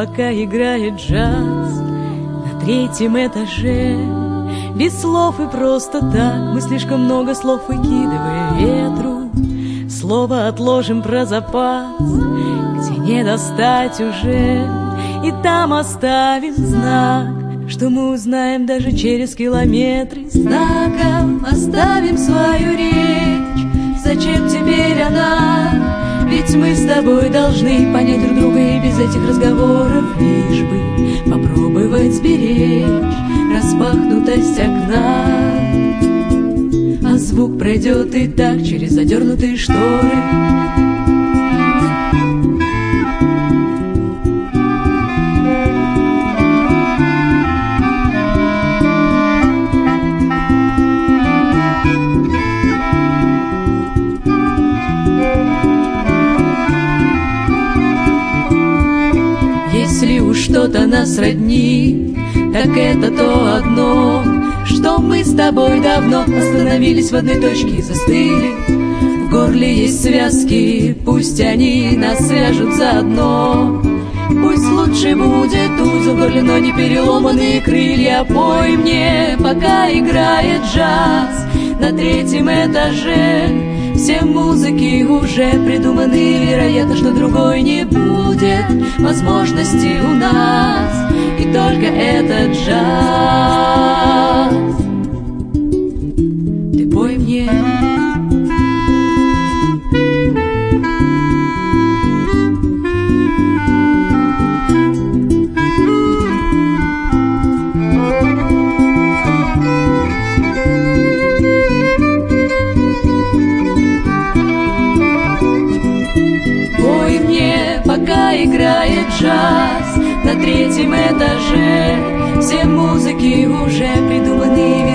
пока играет джаз на третьем этаже. Без слов и просто так мы слишком много слов выкидываем ветру. Слово отложим про запас, где не достать уже, и там оставим знак, что мы узнаем даже через километры. Знаком оставим свою речь, зачем теперь она? Ведь мы с тобой должны понять друг друга и без этих разговоров, лишь бы попробовать сберечь распахнутость окна. А звук пройдет и так через задернутые шторы. Если уж что-то нас роднит, так это то одно, что мы с тобой давно остановились в одной точке и застыли. В горле есть связки, пусть они нас свяжут заодно. Пусть лучше будет узел в горле, но не переломанные крылья. Пой мне, пока играет джаз на третьем этаже. Все музыки уже придуманы, вероятно, что другой не будет возможности у нас, и только этот джаз. Ты пой мне. Пока играет джаз на третьем этаже. Все музыки уже придуманы,